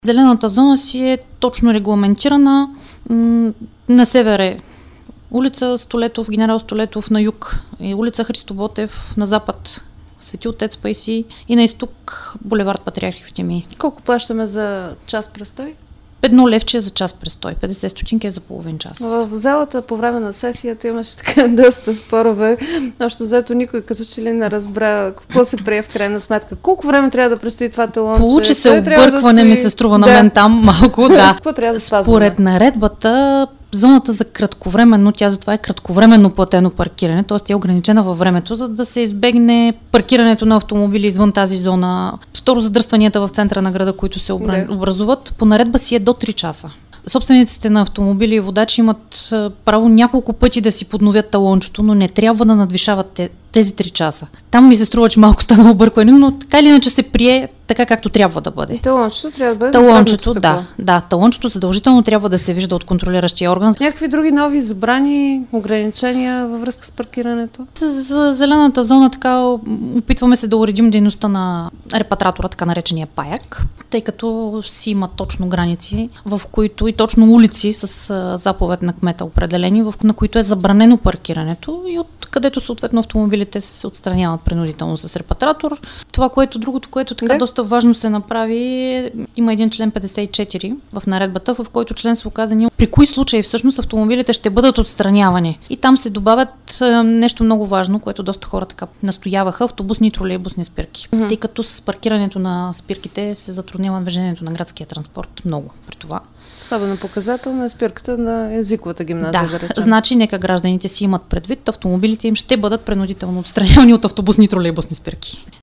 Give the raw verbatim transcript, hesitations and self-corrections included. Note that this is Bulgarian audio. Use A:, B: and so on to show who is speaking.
A: Зелената зона си е точно регламентирана. На север е улица Столетов, генерал Столетов, на юг е улица Христо Ботев, на запад Свети отец Паисий и на изток булевард Патриарх Евтимий.
B: Колко плащаме за час престой?
A: Едно левче за час престой, петдесет стотинки е за половин час.
B: В залата по време на сесията имаше така доста спорове. Още взето никой като че ли не разбра какво се прие в крайна сметка. Колко време трябва да престои това талонче?
A: Получи се объркване, да ми се струва да. на мен там малко, да.
B: Какво трябва да спазваме?
A: Според наредбата, зоната за кратковременно, тя затова е кратковременно платено паркиране, т.е. тя е ограничена във времето, за да се избегне паркирането на автомобили извън тази зона. Второ, задръстванията в центъра на града, които се обра... да. образуват, по наредба си е до три часа. Собствениците на автомобили и водачи имат право няколко пъти да си подновят талончето, но не трябва да надвишават тези три часа. Там ми се струва, че малко стана объркване, но така или иначе се прие така, както трябва да бъде.
B: И талончето трябва да бъде
A: Талончето, да, да. Талончето задължително трябва да се вижда от контролиращия орган.
B: Някакви други нови забрани, ограничения във връзка с паркирането?
A: За зелената зона така опитваме се да уредим дейността на репатратора, така наречения паяк, тъй като си има точно граници, в които и точно улици с заповед на кмета определени, в, на които е забранено паркирането и от където съответно автомобилите се отстраняват принудително с репатратор. Това, което другото, което така да. доста важно се направи, има един член петдесет и четири в наредбата, в който член се указани при кои случаи всъщност автомобилите ще бъдат отстранявани. И там се добавят е, нещо много важно, което доста хора така настояваха, автобусни и тролейбусни спирки. Mm-hmm. Тъй като с паркирането на спирките се затруднява движението на градския транспорт много при това.
B: Особено показателна е спирката на езиковата гимназия, да, да речем.
A: Значи нека гражданите си имат предвид, автомобилите им ще бъдат принудително отстранявани от автобусни и тролейбусни спирки.